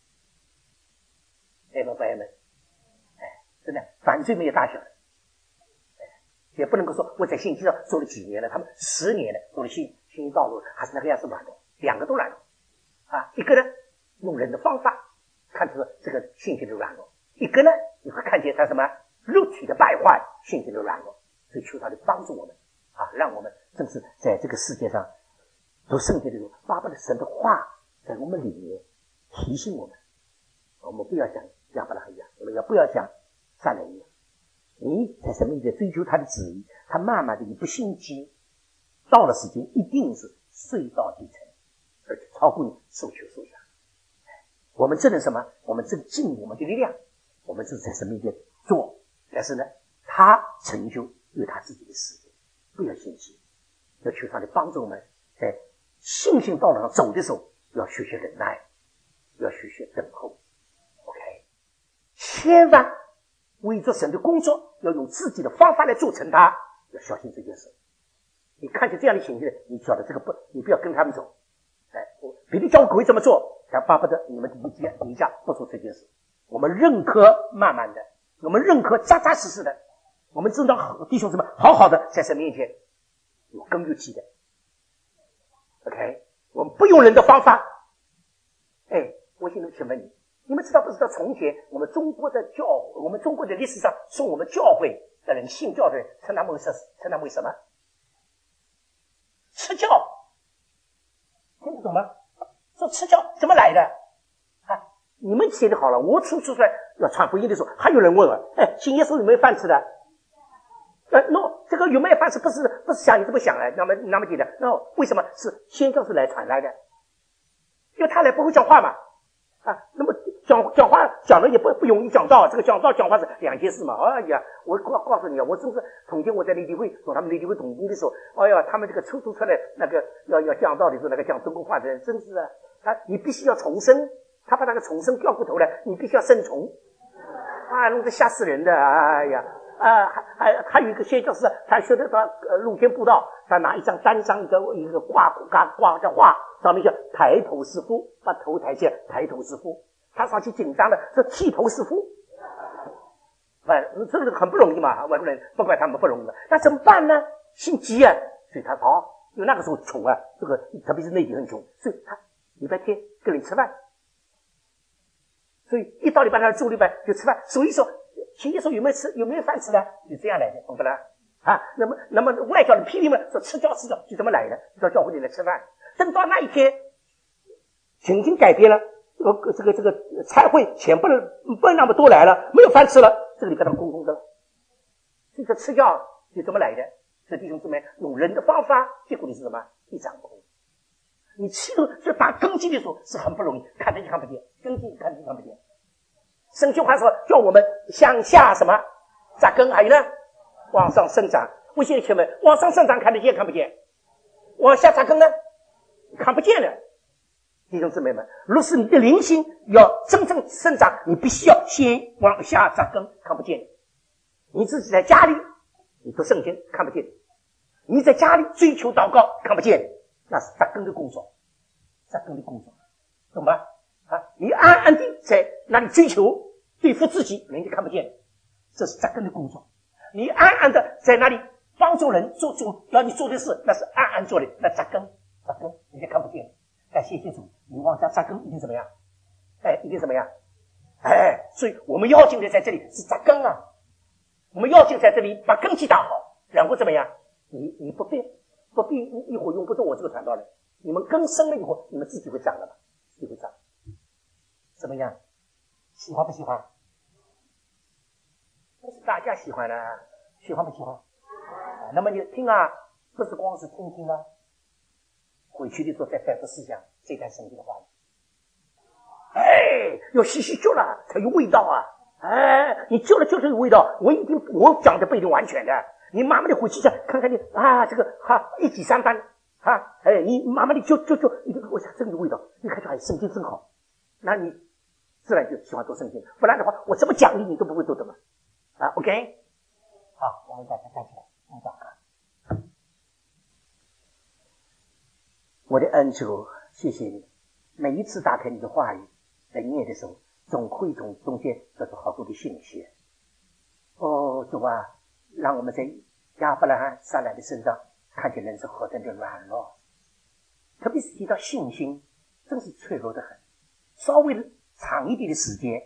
朋友们，真的犯罪没有大小的，也不能够说我在信息上做了几年了，他们10年了，走了信息道路还是那个样子软弱，2个都软弱一个呢用人的方法看出这个信心的软弱，一个呢你会看见他什么肉体的败坏，信心的软弱。所以求他的帮助我们让我们正是在这个世界上读圣经的时候，爸爸的神的话在我们里面提醒我们，我们不要像亚伯拉罕一样，我们也不要像撒来一样，你在生命里追求他的旨意，他慢慢的你不心急，到了时间一定是睡到底层，而且超过你所求所想。我们这能什么？我们正尽我们的力量，我们是在生命里做，但是呢他成就有他自己的事情，不要心急，要求他的帮助我们在信心道路上走的时候要学习忍耐，要学习等候。 OK， 千万为着神的工作要用自己的方法来做成它，要小心这件事。 你看见这样的情形，你晓得这个不，你不要跟他们走。别的教会这么做，但巴不得你们一家不做这件事。我们认可慢慢的，我们认可扎扎实实的，我们知道弟兄姊妹好好的在神面前有根有基的。OK， 我们不用人的方法。我现在请问你，你们知道不知道从前我们中国的历史上说我们教会的人信教的人称他们为什么？吃教。听得懂吗？说吃教怎么来的？你们写的好了，我出来要传福音的时候，还有人问了，信耶稣有没有饭吃的？no， 这个有没有饭吃不是像你这么想的，那么简单。no， 为什么是宣教士来传来的？因为他来不会讲话嘛，那么讲话讲的也不容易讲道，这个讲道讲话是两件事嘛。哎呀，我告诉你啊，我真是从前我在内地会从他们内地会同工的时候，哎呀，他们这个抽出来那个要讲道的时候，那个讲中国话的人真是你必须要重生，他把那个重生掉过头来，你必须要生虫，弄得吓死人的。哎呀，还有一个宣教士，他学的露天布道，他拿一张单张一个挂着画，上面叫抬头是福，把头抬起来，抬头是福。他上去紧张的说剃头是福，这个很不容易嘛，外国人不怪他们不容易嘛，那怎么办呢？心急啊，所以他因为那个时候穷啊，这个特别是内地很穷，所以他礼拜天跟人吃饭，所以一到礼拜他住礼拜就吃饭，所以说请耶稣有没有饭吃呢？就这样来的，懂不啦？那么外教人批评们说吃教就这么来的，就到教会里来吃饭。等到那一天情景改变了，这个菜会钱不能那么多来了，没有饭吃了，这个礼拜当空空的了。这个吃教就这么来的。这弟兄姊妹用人的方法，结果你是什么？一场空。你气头就打根基的时候是很不容易，看得见看不见，根基看得见看不见。圣经话说叫我们向下什么扎根，还有呢往上生长。我现在请问，往上生长看得见看不见？往下扎根呢？看不见了。弟兄姊妹们，若是你的灵性要真正生长，你必须要先往下扎根，看不见。你自己在家里你读圣经看不见，你在家里追求祷告看不见，那是扎根的工作，懂吧？你安安地在那里追求对付自己，人家看不见，这是扎根的工作。你安安的在那里帮助人做要你做的事，那是安安做的，那扎根人家看不见。但谢谢主，你往下扎根一定怎么样？一定怎么样？所以我们要紧的在这里是扎根啊，我们要紧在这里把根基打好，然后怎么样？你不必一会儿用不着我这个传道人，你们根深了以后，你们自己会长的嘛，自己会长。怎么样？喜欢不喜欢？不是大家喜欢的，喜欢不喜欢？那么你听啊，不是光是听啊，回去的时候再反复思想这段圣经的话语。要细揪了才有味道啊！你揪了就是有味道。我讲的不一定完全的，你慢慢的回去再看看你这个一举三番你慢慢的揪，我想这个有味道。你看这圣经真好，那你自然就喜欢读圣经。不然的话，我怎么奖励你都不会读的嘛。OK， 好，我们大家站起来，我们祷告。我的恩主，谢谢你，每一次打开你的话语在念的时候，总会从中间得到好多的信息。主啊，让我们在亚伯拉罕、撒来的身上看见人是何等的软弱，特别是提到信心，真是脆弱的很。稍微长一点的时间，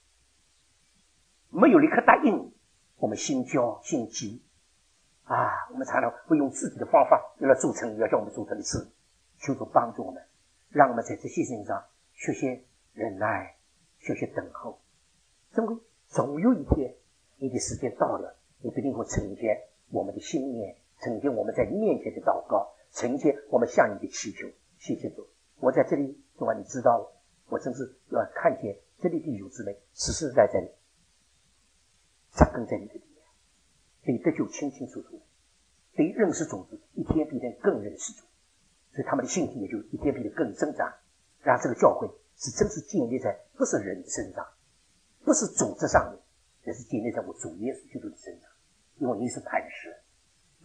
没有立刻答应，我们心焦心急我们常常会用自己的方法要叫我们做成的事。求主帮助我们，让我们在这些事情上学些忍耐，学些等候。总有一天你的时间到了，你必定会承接我们的心念，承接我们在你面前的祷告，承接我们向你的祈求。谢谢主，我在这里，主啊，你知道我真是要看见这里的弟兄姊妹实实在在扎根在你的里面，对得救清清楚楚，对认识主一天比一天更认识主，所以他们的信心也就一天比一天更增长。让这个教会是真是建立在不是人身上，不是组织上面，也是建立在我主耶稣基督的身上，因为你是磐石，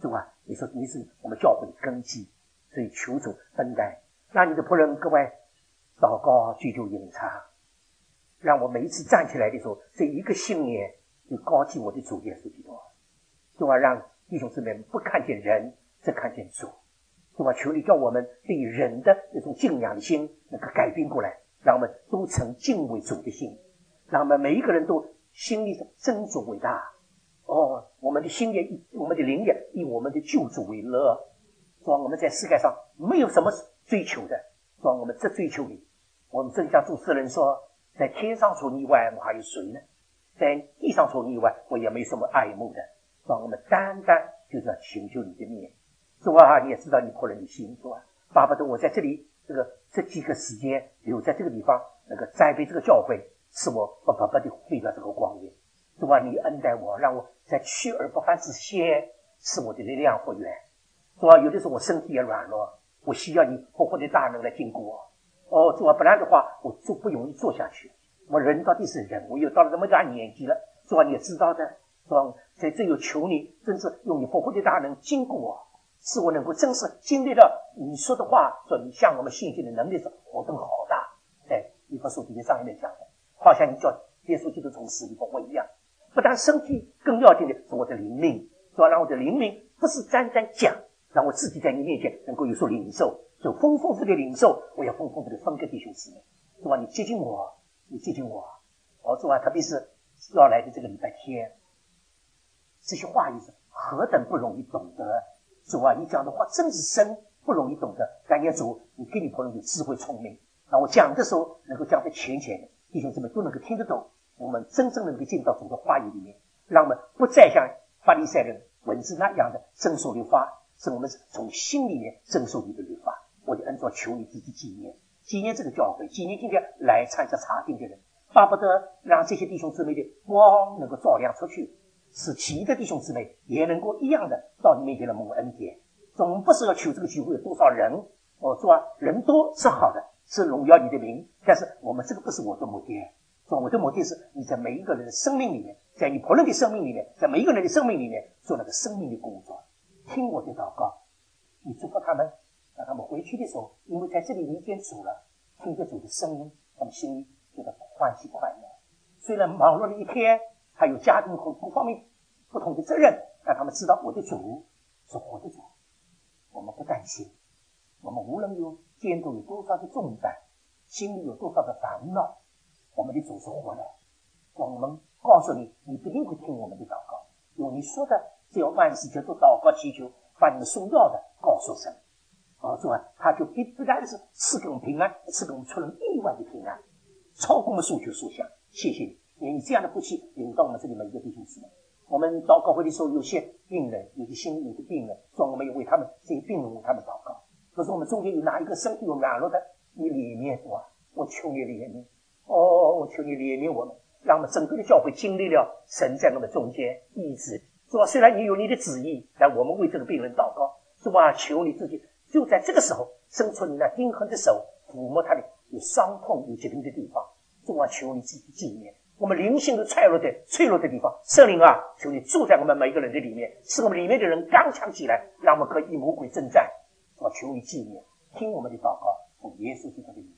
主啊，你说你是我们教会的根基，所以求主恩待，让你的仆人各位祷告追求隐藏，让我每一次站起来的时候，这一个信念就高举我的主耶稣基督。主啊，让弟兄姊妹不看见人，只看见主。主啊，求你叫我们对人的那种敬仰的心能够改变过来，让我们都成敬畏主的心，让我们每一个人都心里真主为大。我们的心也我们的灵也以我们的救主为乐。说我们在世界上没有什么追求的，说我们只追求你。我们正像主持人说，在天上除你以外，我还有谁呢？在地上除你以外，我也没什么爱慕的。说我们单单就是要寻求你的面。主啊，你也知道你仆人的心，主啊，巴不得我在这里这几个时间留在这个地方，能够栽培这个教会，使我不白白的废掉这个光阴。主啊，你恩待我，让我在去而不返之前，使我的力量复原。主啊，有的时候我身体也软弱，我需要你复活的大能来经过我。主啊，不然的话我就不容易做下去。我人到底是人，我又到了这么大年纪了，主啊，你也知道的。主，在这有求你真是用你复活的大能经过我，使我能够真是经历了你说的话，说你向我们信心的能力是活动好大。在以弗所书上面讲的，好像你叫耶稣基督从死里复活一样。不但身体，更要紧的是我的灵命，说让我的灵命不是单单讲，让我自己在你面前能够有所领受，就丰富的领受，我要丰富的分给弟兄姊妹。主啊，你接近我，你接近我。主啊，特别是要来的这个礼拜天，这些话语是何等不容易懂得。主啊，你讲的话真是深，不容易懂得。感谢主，你给你朋友有智慧聪明，让我讲的时候能够讲得浅浅的，弟兄姊妹都能够听得懂。我们真正能够进到主的话语里面，让我们不再像法利赛人文字那样的遵守律法，是我们从心里面遵守你的律法。我就按照求你自己纪念这个教会，纪念今天来参加查经的人，巴不得让这些弟兄姊妹的光能够照亮出去，使其余的弟兄姊妹也能够一样的到你面前来蒙恩典。总不是要求这个聚会有多少人，说人多是好的，是荣耀你的名，但是我们这个不是我的目的。说我的目的是你在每一个人的生命里面，在你仆人的生命里面，在每一个人的生命里面做那个生命的工作。听我的祷告，你祝福他们，让他们回去的时候，因为在这里遇见主了，听着主的声音，他们心里觉得欢喜快乐。虽然忙碌了一天，还有家庭和各方面不同的责任，让他们知道我的主是活的主。我们不担心，我们无论有肩头有多少的重担，心里有多少的烦恼，我们的主是活的。我们告诉你，你必定会听我们的祷告，因为你说的只要万事皆都祷告祈求，把你们所要的告诉神。主啊，他就不单是赐给我们平安，赐给我们出人意外的平安，超过我们所求所想。谢谢你，因为你这样的福气领到我们这里每一个弟兄姊妹。我们祷告会的时候，有些病人，有些心里的病人，说我们也为他们这些病人为他们祷告。可是我们中间有哪一个身体有软弱的，你怜悯我，我求你怜悯。我求你怜悯我们，让我们整个的教会经历了神在我们中间医治。是吧？虽然你有你的旨意，但我们为这个病人祷告，是吧？求你自己就在这个时候伸出你那钉痕的手，抚摸他的有伤痛有疾病的地方。是吧？求你自己纪念我们灵性的脆弱的地方。圣灵啊，求你住在我们每一个人的里面，使我们里面的人刚强起来，让我们可以与魔鬼征战。是吧？求你纪念，听我们的祷告，奉耶稣基督的名。